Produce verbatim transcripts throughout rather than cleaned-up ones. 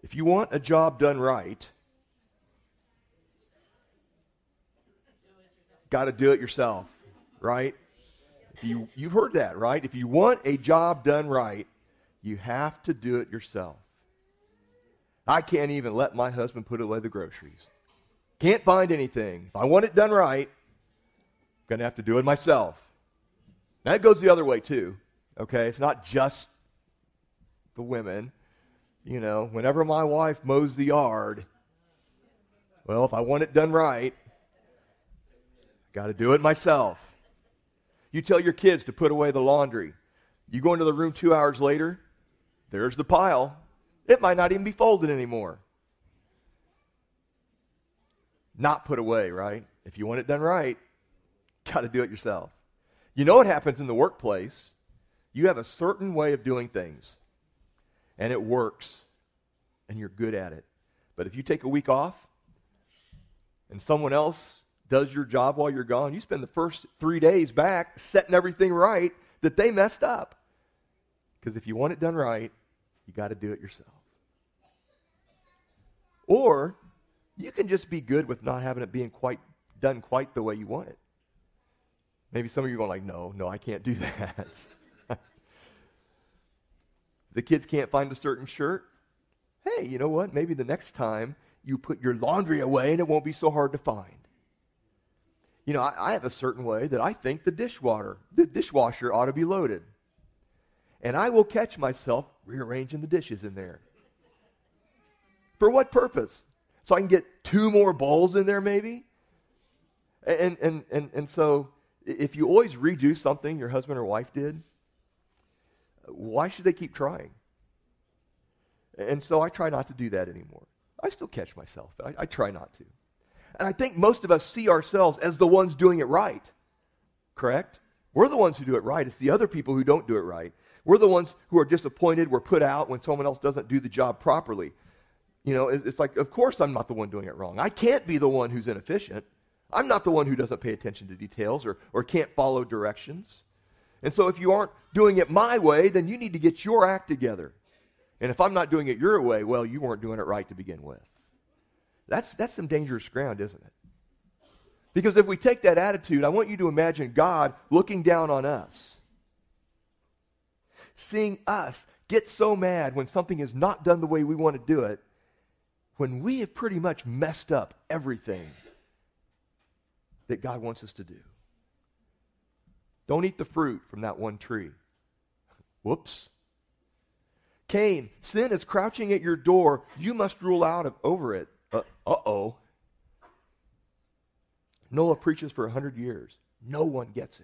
If you want a job done right, got to do it yourself, right? If you, you've heard that, right? If you want a job done right, you have to do it yourself. I can't even let my husband put away the groceries. Can't find anything. If I want it done right, I'm going to have to do it myself. Now, it goes the other way, too. Okay? It's not just the women. You know, whenever my wife mows the yard, well, if I want it done right, I got to do it myself. You tell your kids to put away the laundry. You go into the room two hours later, there's the pile. It might not even be folded anymore. Not put away, right? If you want it done right, got to do it yourself. You know what happens in the workplace? You have a certain way of doing things, and it works, and you're good at it. But if you take a week off, and someone else does your job while you're gone, you spend the first three days back setting everything right that they messed up. Because if you want it done right, you got to do it yourself. Or you can just be good with not having it being quite done quite the way you want it. Maybe some of you are going like, no, no, I can't do that. The kids can't find a certain shirt. Hey, you know what? Maybe the next time you put your laundry away and it won't be so hard to find. You know, I, I have a certain way that I think the dishwater, the dishwasher ought to be loaded. And I will catch myself rearranging the dishes in there. For what purpose? So I can get two more bowls in there maybe? And and and and so if you always redo something your husband or wife did, why should they keep trying? And so I try not to do that anymore. I still catch myself, but I, I try not to. And I think most of us see ourselves as the ones doing it right. Correct? We're the ones who do it right. It's the other people who don't do it right. We're the ones who are disappointed, we're put out when someone else doesn't do the job properly. You know, it's like, of course I'm not the one doing it wrong. I can't be the one who's inefficient. I'm not the one who doesn't pay attention to details or, or can't follow directions. And so if you aren't doing it my way, then you need to get your act together. And if I'm not doing it your way, well, you weren't doing it right to begin with. That's, that's some dangerous ground, isn't it? Because if we take that attitude, I want you to imagine God looking down on us, seeing us get so mad when something is not done the way we want to do it, when we have pretty much messed up everything that God wants us to do. Don't eat the fruit from that one tree. Whoops. Cain, sin is crouching at your door. You must rule out of, over it. Uh, uh-oh. Noah preaches for a hundred years. No one gets it.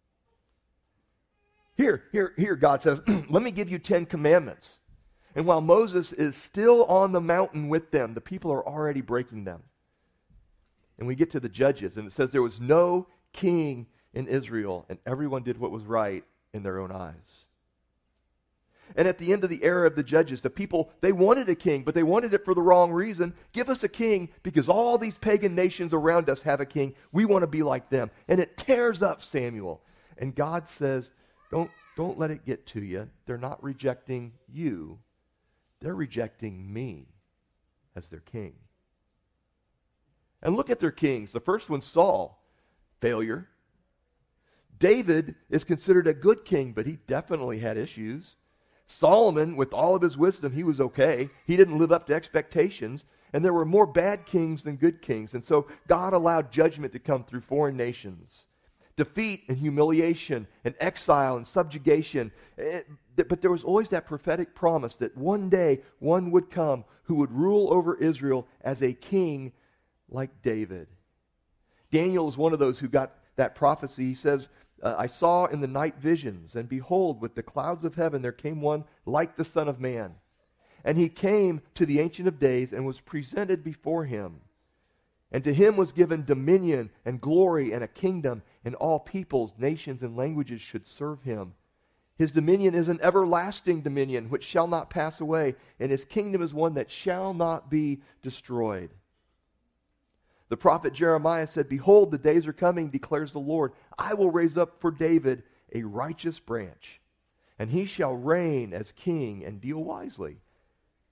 Here, here, here, God says, let me give you ten commandments. And while Moses is still on the mountain with them, the people are already breaking them. And we get to the Judges, and it says there was no king in Israel, and everyone did what was right in their own eyes. And at the end of the era of the Judges, the people, they wanted a king, but they wanted it for the wrong reason. Give us a king because all these pagan nations around us have a king. We want to be like them. And it tears up Samuel. And God says, don't, don't let it get to you. They're not rejecting you. They're rejecting me as their king. And look at their kings. The first one's Saul. Failure. David is considered a good king, but he definitely had issues. Solomon, with all of his wisdom, he was okay. He didn't live up to expectations. And there were more bad kings than good kings. And so God allowed judgment to come through foreign nations. Defeat and humiliation and exile and subjugation. But there was always that prophetic promise that one day one would come who would rule over Israel as a king like David. Daniel is one of those who got that prophecy. He says, Uh, I saw in the night visions, and behold, with the clouds of heaven there came one like the Son of Man. And he came to the Ancient of Days and was presented before him. And to him was given dominion and glory and a kingdom, and all peoples, nations, and languages should serve him. His dominion is an everlasting dominion which shall not pass away, and his kingdom is one that shall not be destroyed. The prophet Jeremiah said, Behold, the days are coming, declares the Lord. I will raise up for David a righteous branch, and he shall reign as king and deal wisely.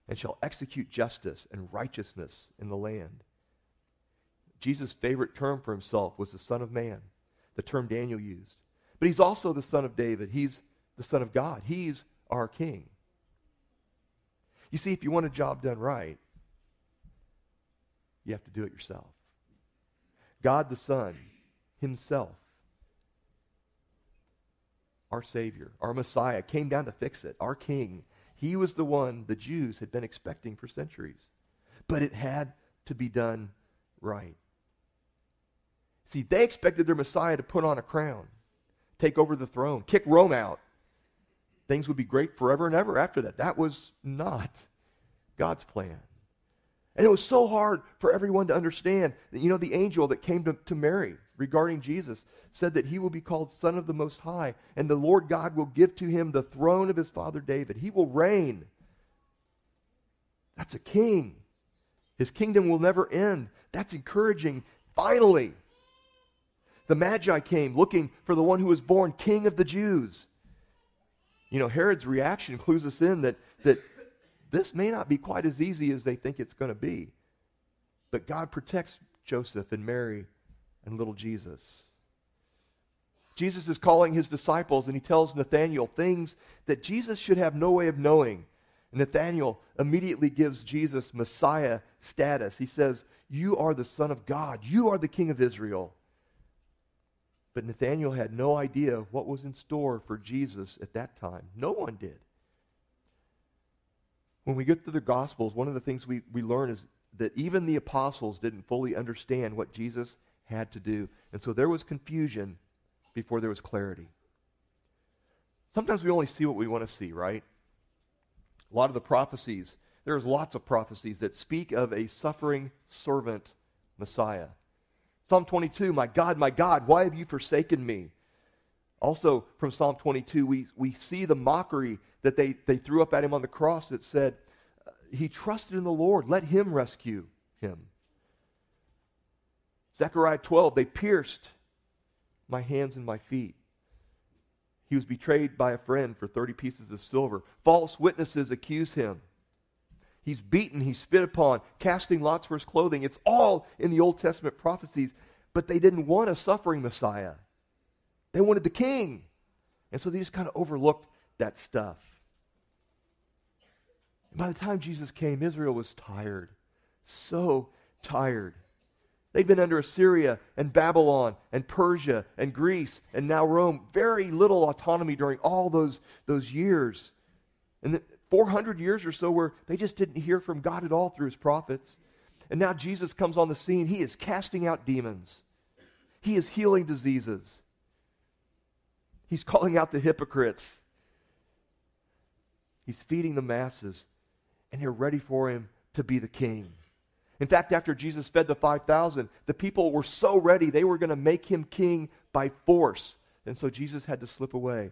and shall execute justice and righteousness in the land. Jesus' favorite term for himself was the Son of Man, the term Daniel used. But he's also the Son of David. He's the Son of God. He's our King. You see, if you want a job done right, you have to do it yourself. God the Son himself, our Savior, our Messiah, came down to fix it. Our King, he was the one the Jews had been expecting for centuries. But it had to be done right. See, they expected their Messiah to put on a crown, take over the throne, kick Rome out. Things would be great forever and ever after that. That was not God's plan. And it was so hard for everyone to understand that, you know, the angel that came to, to Mary regarding Jesus said that he will be called Son of the Most High, and the Lord God will give to him the throne of his father David. He will reign. That's a king. His kingdom will never end. That's encouraging. Finally, the Magi came looking for the one who was born King of the Jews. You know, Herod's reaction clues us in that, that this may not be quite as easy as they think it's going to be. But God protects Joseph and Mary and little Jesus. Jesus is calling his disciples, and he tells Nathanael things that Jesus should have no way of knowing. And Nathanael immediately gives Jesus Messiah status. He says, "You are the Son of God. You are the King of Israel." But Nathanael had no idea what was in store for Jesus at that time. No one did. When we get to the Gospels, one of the things we, we learn is that even the apostles didn't fully understand what Jesus had to do. And so there was confusion before there was clarity. Sometimes we only see what we want to see, right? A lot of the prophecies, there's lots of prophecies that speak of a suffering servant Messiah. Psalm twenty-two, "My God, my God, why have you forsaken me?" Also from Psalm twenty-two, we, we see the mockery that they, they threw up at him on the cross that said, he trusted in the Lord, let him rescue him. Zechariah twelve, "They pierced my hands and my feet." He was betrayed by a friend for thirty pieces of silver. False witnesses accuse him. He's beaten, he's spit upon, casting lots for his clothing. It's all in the Old Testament prophecies, but they didn't want a suffering Messiah. They wanted the king. And so they just kind of overlooked that stuff. And by the time Jesus came, Israel was tired. So tired. They'd been under Assyria and Babylon and Persia and Greece and now Rome. Very little autonomy during all those, those years. And the four hundred years or so where they just didn't hear from God at all through his prophets. And now Jesus comes on the scene. He is casting out demons. He is healing diseases. He's calling out the hypocrites. He's feeding the masses. And they're ready for him to be the king. In fact, after Jesus fed the five thousand, the people were so ready, they were going to make him king by force. And so Jesus had to slip away.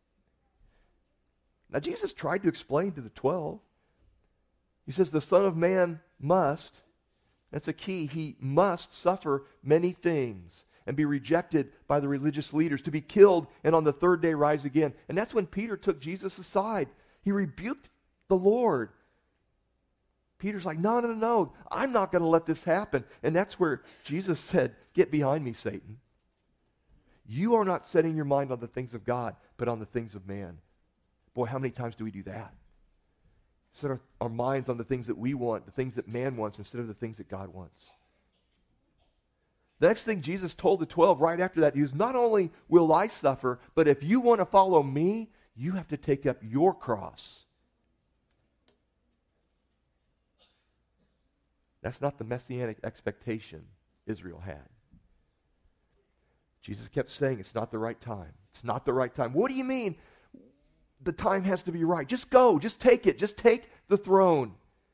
Now, Jesus tried to explain to the twelve. He says, the Son of Man must, that's a key, he must suffer many things and be rejected by the religious leaders, to be killed and on the third day rise again. And that's when Peter took Jesus aside. He rebuked the Lord. Peter's like, no, no, no, no, I'm not going to let this happen. And that's where Jesus said, get behind me, Satan. You are not setting your mind on the things of God, but on the things of man. Boy, how many times do we do that? Set our, our minds on the things that we want, the things that man wants, instead of the things that God wants. The next thing Jesus told the twelve right after that, he was, not only will I suffer, but if you want to follow me, you have to take up your cross. That's not the messianic expectation Israel had. Jesus kept saying, it's not the right time. It's not the right time. What do you mean? The time has to be right. Just go. Just take it. Just take the throne.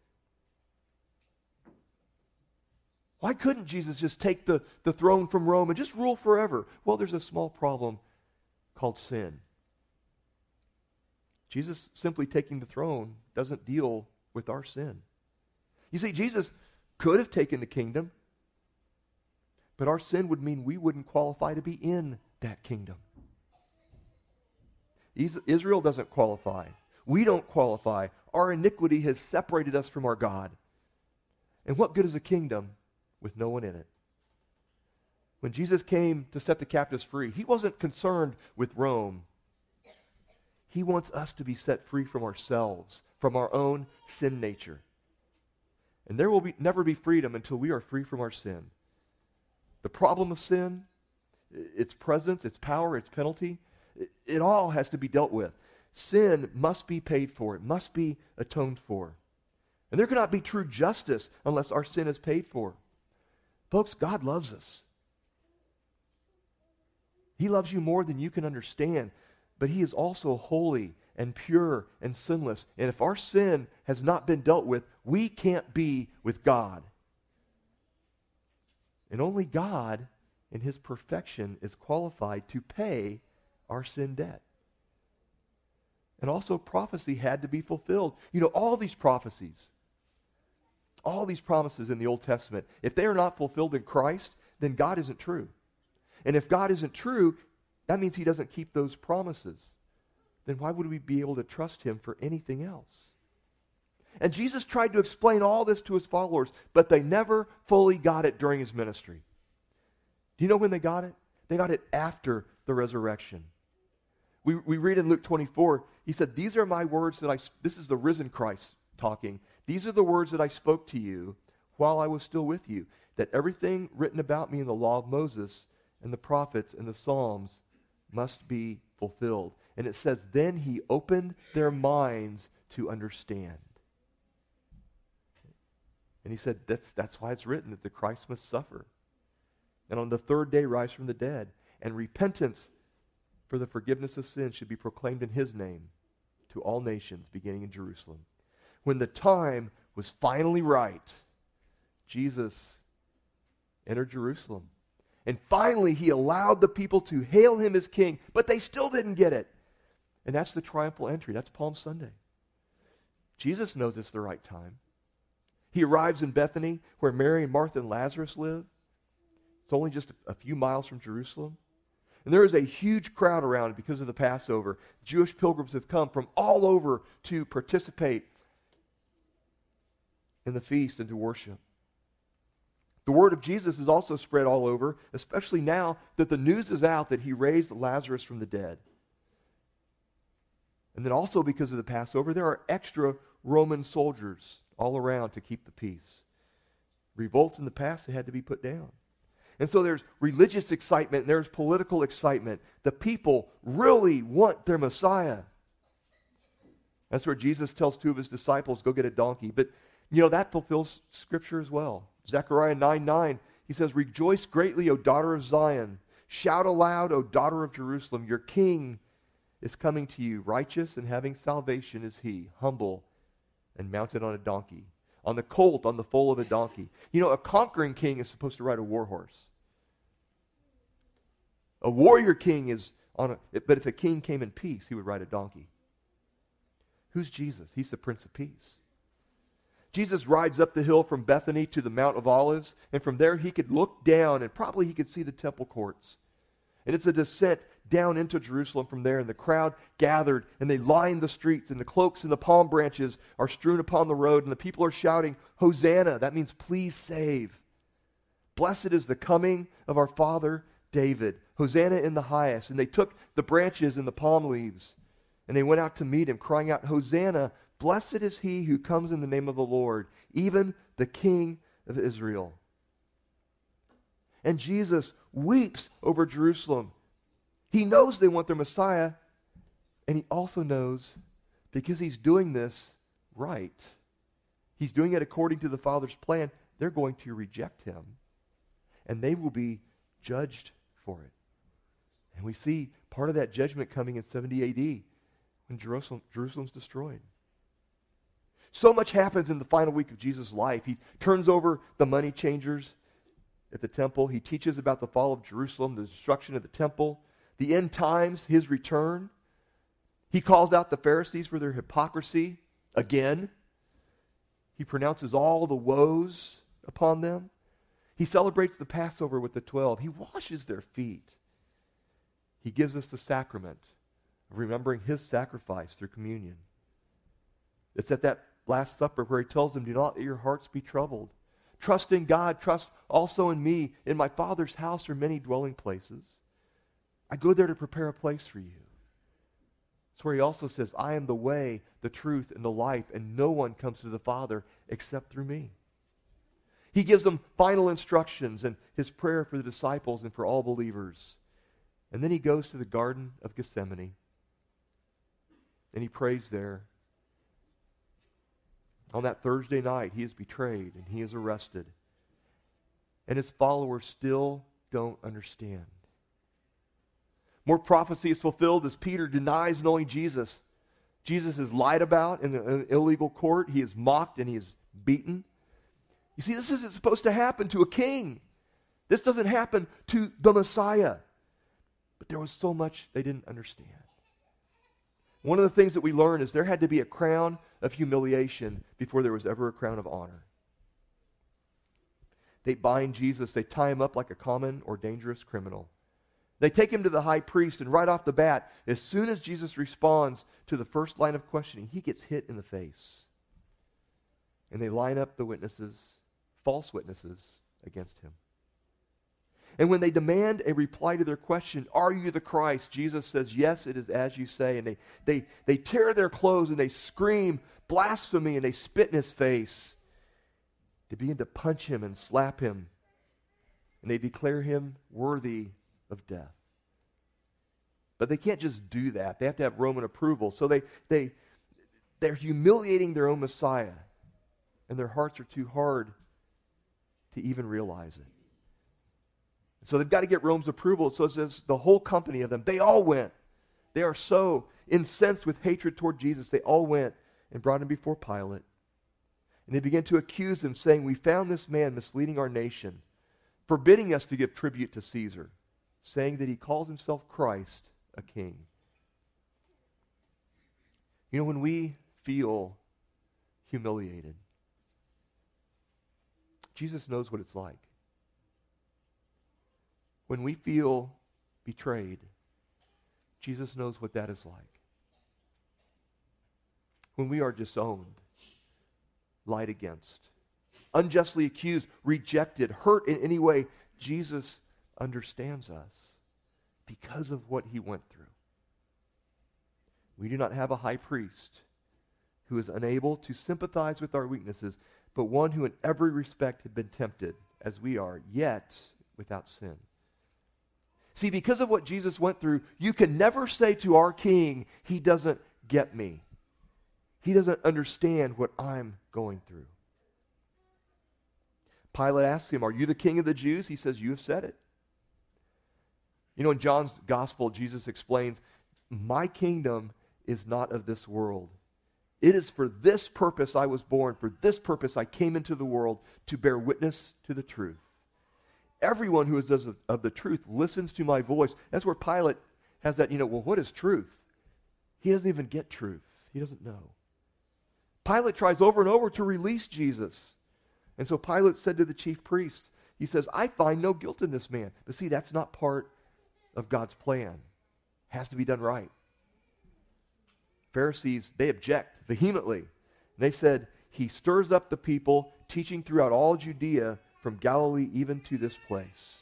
Why couldn't Jesus just take the, the throne from Rome and just rule forever? Well, there's a small problem called sin. Jesus simply taking the throne doesn't deal with our sin. You see, Jesus could have taken the kingdom, but our sin would mean we wouldn't qualify to be in that kingdom. Israel doesn't qualify. We don't qualify. our iniquity has separated us from our God. And what good is a kingdom with no one in it? When Jesus came to set the captives free, he wasn't concerned with Rome. He wants us to be set free from ourselves, from our own sin nature. And there will be, never be freedom until we are free from our sin. The problem of sin, its presence, its power, its penalty, it, it all has to be dealt with. Sin must be paid for. It must be atoned for. And there cannot be true justice unless our sin is paid for. Folks, God loves us. He loves you more than you can understand, but he is also holy and pure and sinless. And if our sin has not been dealt with, we can't be with God. And only God, in his perfection, is qualified to pay our sin debt. And also prophecy had to be fulfilled. You know, all these prophecies, all these promises in the Old Testament, if they are not fulfilled in Christ, then God isn't true. And if God isn't true, that means he doesn't keep those promises. Then why would we be able to trust him for anything else? And Jesus tried to explain all this to his followers, but they never fully got it during his ministry. Do you know when they got it? They got it after the resurrection. We, we read in Luke twenty-four, he said, these are my words that I, this is the risen Christ talking. These are the words that I spoke to you while I was still with you, that everything written about me in the law of Moses and the prophets and the Psalms must be fulfilled. And it says, then he opened their minds to understand. And he said, that's, that's why it's written that the Christ must suffer. And on the third day rise from the dead. And repentance for the forgiveness of sins should be proclaimed in his name to all nations, beginning in Jerusalem. When the time was finally right, Jesus entered Jerusalem. And finally, he allowed the people to hail him as king, but they still didn't get it. And that's the triumphal entry. That's Palm Sunday. Jesus knows it's the right time. He arrives in Bethany, where Mary and Martha and Lazarus live. It's only just a few miles from Jerusalem. And there is a huge crowd around because of the Passover. Jewish pilgrims have come from all over to participate in the feast and to worship. The word of Jesus is also spread all over, especially now that the news is out that he raised Lazarus from the dead. And then also because of the Passover, there are extra Roman soldiers all around to keep the peace. Revolts in the past, they had to be put down. And so there's religious excitement, and there's political excitement. The people really want their Messiah. That's where Jesus tells two of his disciples, go get a donkey. But, you know, that fulfills Scripture as well. Zechariah nine nine, he says, rejoice greatly, O daughter of Zion. Shout aloud, O daughter of Jerusalem. Your king is coming to you. Righteous and having salvation is he, humble and mounted on a donkey. On the colt, on the foal of a donkey. You know, a conquering king is supposed to ride a war horse. A warrior king is on a, but if a king came in peace, he would ride a donkey. Who's Jesus? He's the Prince of Peace. Jesus rides up the hill from Bethany to the Mount of Olives, and from there he could look down, and probably he could see the temple courts. And it's a descent down into Jerusalem from there, and the crowd gathered, and they lined the streets, and the cloaks and the palm branches are strewn upon the road, and the people are shouting, Hosanna, that means please save. Blessed is the coming of our father David. Hosanna in the highest. And they took the branches and the palm leaves, and they went out to meet him, crying out, Hosanna, blessed is he who comes in the name of the Lord, even the King of Israel. And Jesus weeps over Jerusalem. He knows they want their Messiah, and he also knows, because he's doing this right, he's doing it according to the Father's plan, they're going to reject him, and they will be judged for it. And we see part of that judgment coming in seventy A D when Jerusalem, Jerusalem's destroyed. So much happens in the final week of Jesus' life. He turns over the money changers at the temple. He teaches about the fall of Jerusalem, the destruction of the temple, the end times, his return. He calls out the Pharisees for their hypocrisy again. He pronounces all the woes upon them. He celebrates the Passover with the twelve. He washes their feet. He gives us the sacrament of remembering his sacrifice through communion. It's at that Last Supper where he tells them, do not let your hearts be troubled. Trust in God. Trust also in me. In my Father's house are many dwelling places. I go there to prepare a place for you. It's where he also says, I am the way, the truth, and the life, and no one comes to the Father except through me. He gives them final instructions and his prayer for the disciples and for all believers. And then he goes to the Garden of Gethsemane. And he prays there. On that Thursday night, he is betrayed and he is arrested. And his followers still don't understand. More prophecy is fulfilled as Peter denies knowing Jesus. Jesus is lied about in an illegal court. He is mocked and he is beaten. You see, this isn't supposed to happen to a king. This doesn't happen to the Messiah. But there was so much they didn't understand. One of the things that we learn is there had to be a crown of humiliation before there was ever a crown of honor. They bind Jesus. They tie him up like a common or dangerous criminal. They take him to the high priest, and right off the bat, as soon as Jesus responds to the first line of questioning, he gets hit in the face. And they line up the witnesses, false witnesses, against him. And when they demand a reply to their question, are you the Christ? Jesus says, yes, it is as you say. And they, they, they tear their clothes and they scream blasphemy and they spit in his face. They begin to punch him and slap him. And they declare him worthy of death. But they can't just do that. They have to have Roman approval. So they, they, they're humiliating their own Messiah. And their hearts are too hard to even realize it. So they've got to get Rome's approval. So it says the whole company of them, they all went. They are so incensed with hatred toward Jesus. They all went and brought him before Pilate. And they began to accuse him, saying, we found this man misleading our nation, forbidding us to give tribute to Caesar, saying that he calls himself Christ, a king. You know, when we feel humiliated, Jesus knows what it's like. When we feel betrayed, Jesus knows what that is like. When we are disowned, lied against, unjustly accused, rejected, hurt in any way, Jesus understands us because of what he went through. We do not have a high priest who is unable to sympathize with our weaknesses, but one who in every respect had been tempted as we are, yet without sin. See, because of what Jesus went through, you can never say to our King, he doesn't get me. He doesn't understand what I'm going through. Pilate asks him, are you the king of the Jews? He says, you have said it. You know, in John's gospel, Jesus explains, my kingdom is not of this world. It is for this purpose I was born. For this purpose I came into the world, to bear witness to the truth. Everyone who is of, of the truth listens to my voice. That's where Pilate has that, you know, well, what is truth? He doesn't even get truth. He doesn't know. Pilate tries over and over to release Jesus. And so Pilate said to the chief priests, he says, I find no guilt in this man. But see, that's not part of God's plan. It has to be done right. Pharisees, they object vehemently. They said, he stirs up the people, teaching throughout all Judea, from Galilee even to this place.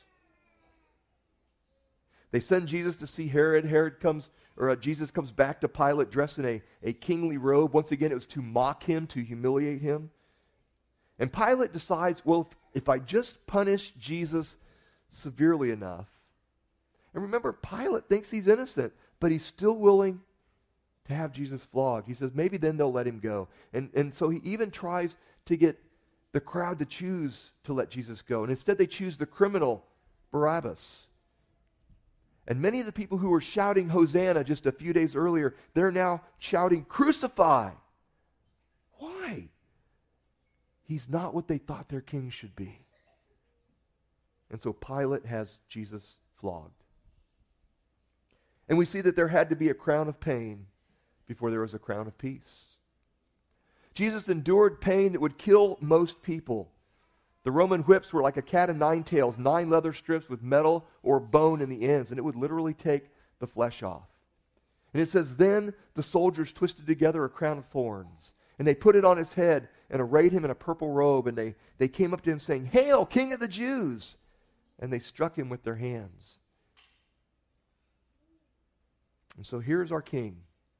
They send Jesus to see Herod. Herod comes, or uh, Jesus comes back to Pilate dressed in a, a kingly robe. Once again, it was to mock him, to humiliate him. And Pilate decides, well, if, if I just punish Jesus severely enough. And remember, Pilate thinks he's innocent, but he's still willing to have Jesus flogged. He says, maybe then they'll let him go. And, and so he even tries to get the crowd to choose to let Jesus go. And instead they choose the criminal, Barabbas. And many of the people who were shouting Hosanna just a few days earlier, they're now shouting, crucify. Why? He's not what they thought their king should be. And so Pilate has Jesus flogged. And we see that there had to be a crown of pain before there was a crown of peace. Jesus endured pain that would kill most people. The Roman whips were like a cat of nine tails, nine leather strips with metal or bone in the ends, and it would literally take the flesh off. And it says, then the soldiers twisted together a crown of thorns And they put it on his head and arrayed him in a purple robe. And they, they came up to him saying, "Hail, King of the Jews!" And they struck him with their hands. And so here's our king.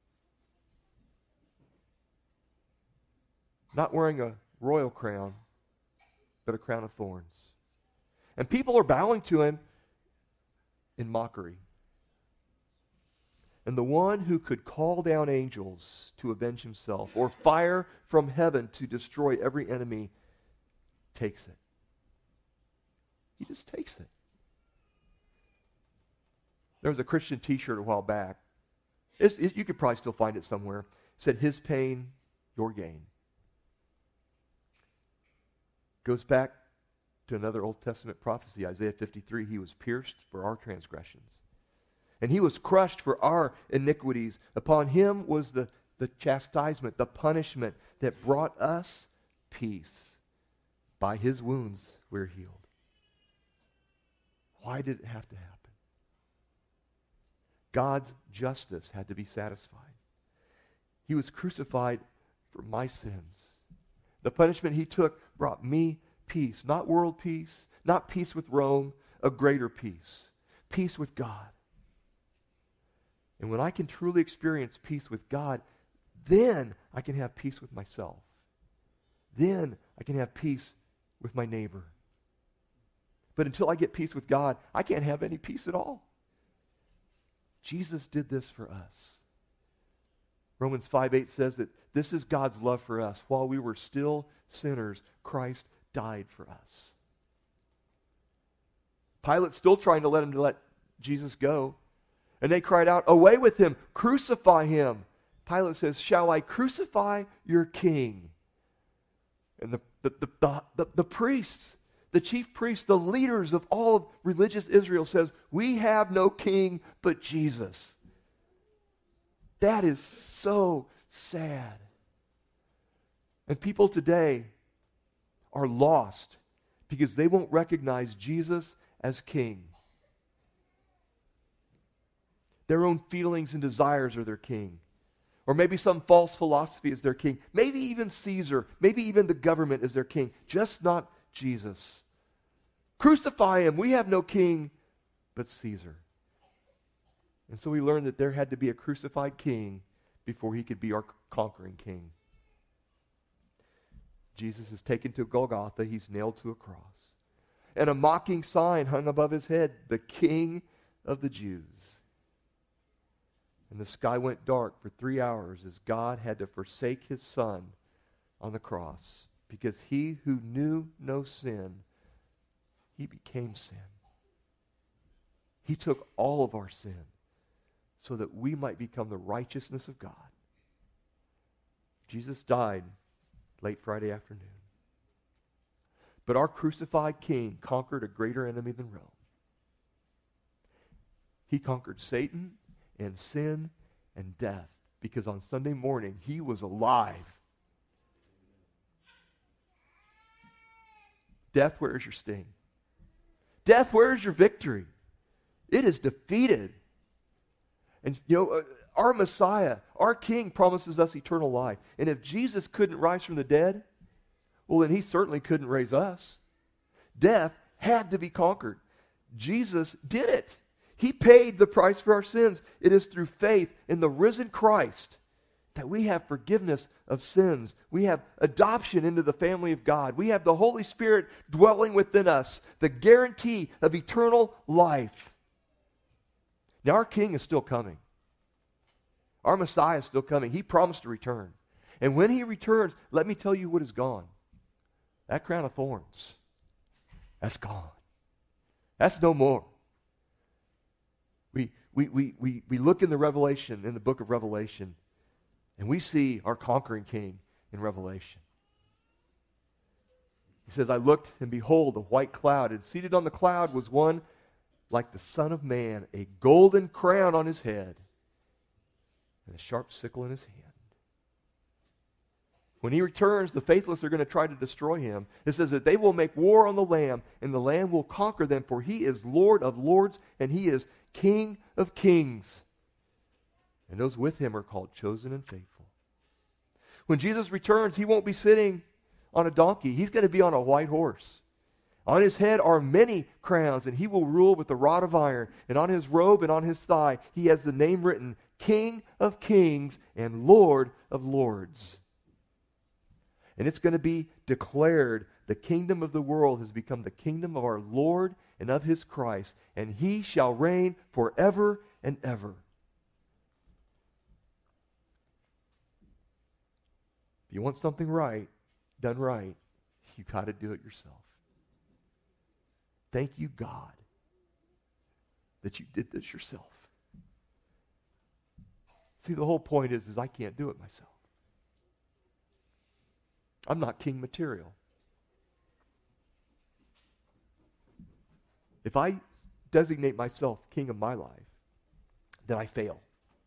Not wearing a royal crown, but a crown of thorns. And people are bowing to him in mockery. And the one who could call down angels to avenge himself, or fire from heaven to destroy every enemy, takes it. He just takes it. There was a Christian t-shirt a while back. It's, it, you could probably still find it somewhere. It said, "His pain, your gain." Goes back to another Old Testament prophecy, Isaiah fifty-three. He was pierced for our transgressions, and he was crushed for our iniquities. Upon him was the, the chastisement, the punishment that brought us peace. By his wounds we're healed. Why did it have to happen? God's justice had to be satisfied. He was crucified for my sins. The punishment he took brought me peace. Not world peace, not peace with Rome, a greater peace. Peace with God. And when I can truly experience peace with God, then I can have peace with myself. Then I can have peace with my neighbor. But until I get peace with God, I can't have any peace at all. Jesus did this for us. Romans five eight says that this is God's love for us. While we were still sinners, Christ died for us. Pilate's still trying to let him to let Jesus go. And they cried out, "Away with him! Crucify him!" Pilate says, "Shall I crucify your king?" And the, the, the, the, the, the priests, the chief priests, the leaders of all of religious Israel says, "We have no king but Jesus." That is so sad. And people today are lost because they won't recognize Jesus as king. Their own feelings and desires are their king. Or maybe some false philosophy is their king. Maybe even Caesar. Maybe even the government is their king. Just not Jesus. Crucify him. We have no king but Caesar. And so we learned that there had to be a crucified king before he could be our conquering king. Jesus is taken to Golgotha. He's nailed to a cross. And a mocking sign hung above his head, "The King of the Jews." And the sky went dark for three hours as God had to forsake his Son on the cross, because he who knew no sin, he became sin. He took all of our sin so that we might become the righteousness of God. Jesus died late Friday afternoon. But our crucified King conquered a greater enemy than Rome. He conquered Satan and sin and death, because on Sunday morning he was alive. Death, where is your sting? Death, where is your victory? It is defeated. And you know, uh, our Messiah, our King, promises us eternal life. And if Jesus couldn't rise from the dead, well, then he certainly couldn't raise us. Death had to be conquered. Jesus did it. He paid the price for our sins. It is through faith in the risen Christ that we have forgiveness of sins. We have adoption into the family of God. We have the Holy Spirit dwelling within us, the guarantee of eternal life. Now, our King is still coming. Our Messiah is still coming. He promised to return. And when he returns, let me tell you what is gone. That crown of thorns, that's gone. That's no more. We, we, we, we, we look in the Revelation, in the book of Revelation, and we see our conquering King in Revelation. He says, "I looked, and behold, a white cloud, and seated on the cloud was one like the Son of Man, a golden crown on his head, and a sharp sickle in his hand." When he returns, the faithless are going to try to destroy him. It says that they will make war on the Lamb, and the Lamb will conquer them, for he is Lord of lords, and he is King of kings. And those with him are called chosen and faithful. When Jesus returns, he won't be sitting on a donkey. He's going to be on a white horse. On his head are many crowns, and he will rule with a rod of iron. And on his robe and on his thigh, he has the name written, King of Kings and Lord of Lords. And it's going to be declared, the kingdom of the world has become the kingdom of our Lord and of his Christ, and he shall reign forever and ever. If you want something right, done right, you got to do it yourself. Thank you, God, that you did this yourself. See, the whole point is, is I can't do it myself. I'm not king material. If I designate myself king of my life, then I fail.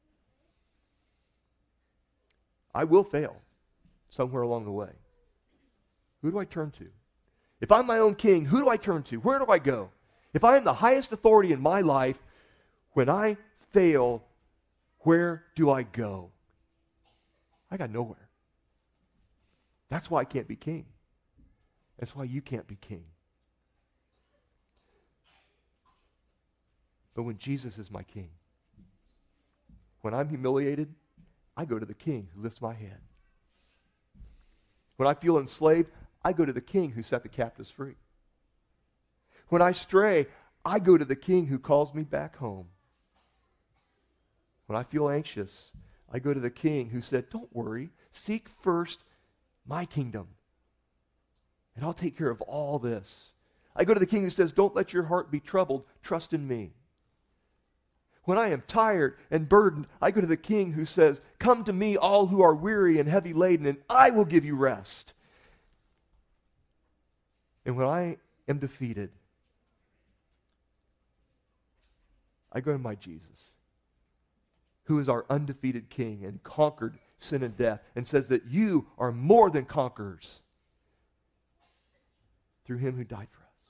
I will fail somewhere along the way. Who do I turn to? If I'm my own king, who do I turn to? Where do I go? If I am the highest authority in my life, when I fail, where do I go? I got nowhere. That's why I can't be king. That's why you can't be king. But when Jesus is my king, when I'm humiliated, I go to the king who lifts my head. When I feel enslaved, I go to the king who set the captives free. When I stray, I go to the king who calls me back home. When I feel anxious, I go to the king who said, don't worry, seek first my kingdom, and I'll take care of all this. I go to the king who says, don't let your heart be troubled, trust in me. When I am tired and burdened, I go to the king who says, come to me all who are weary and heavy laden, and I will give you rest. And when I am defeated, I go to my Jesus, who is our undefeated king and conquered sin and death, and says that you are more than conquerors through him who died for us.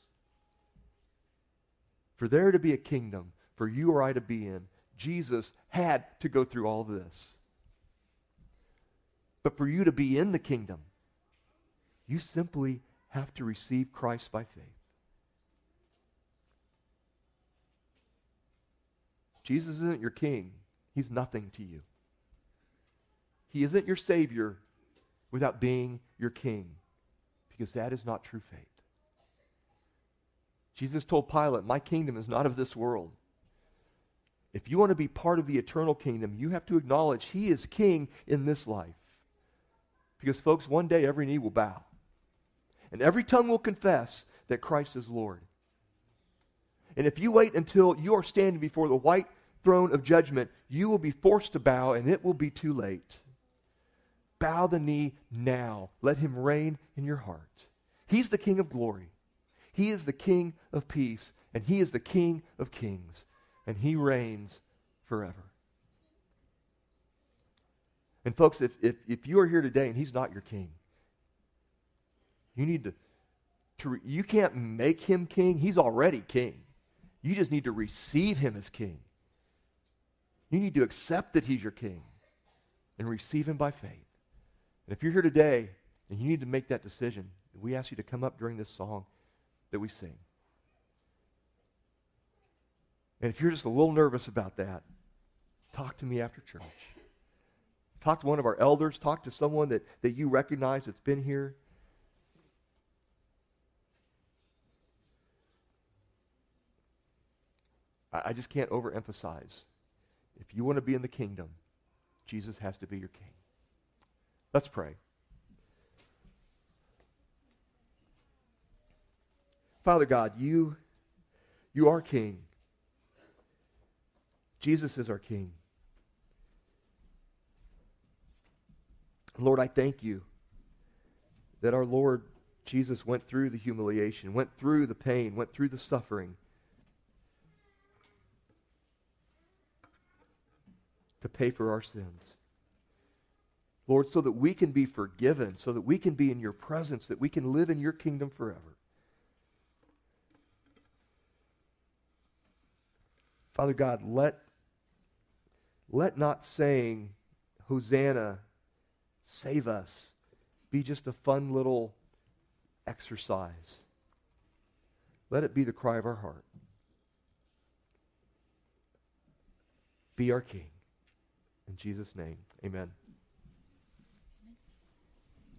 For there to be a kingdom for you or I to be in, Jesus had to go through all this. But for you to be in the kingdom, you simply have to receive Christ by faith. Jesus isn't your king. He's nothing to you. He isn't your Savior without being your king, because that is not true faith. Jesus told Pilate, my kingdom is not of this world. If you want to be part of the eternal kingdom, you have to acknowledge he is king in this life. Because, folks, one day every knee will bow. And every tongue will confess that Christ is Lord. And if you wait until you are standing before the white throne of judgment, you will be forced to bow, and it will be too late. Bow the knee now. Let him reign in your heart. He's the King of glory. He is the King of peace. And he is the King of kings. And he reigns forever. And folks, if, if, if you are here today and he's not your king, you need to, to, you can't make him king. He's already king. You just need to receive him as king. You need to accept that he's your king and receive him by faith. And if you're here today and you need to make that decision, we ask you to come up during this song that we sing. And if you're just a little nervous about that, talk to me after church. Talk to one of our elders. Talk to someone that, that you recognize that's been here. I, I just can't overemphasize. If you want to be in the kingdom, Jesus has to be your king. Let's pray. Father God, you, you are king. Jesus is our king. Lord, I thank you that our Lord Jesus went through the humiliation, went through the pain, went through the suffering to pay for our sins. Lord, so that we can be forgiven, so that we can be in your presence, that we can live in your kingdom forever. Father God, let, let not saying Hosanna save us be just a fun little exercise. Let it be the cry of our heart. Be our King. In Jesus' name, amen.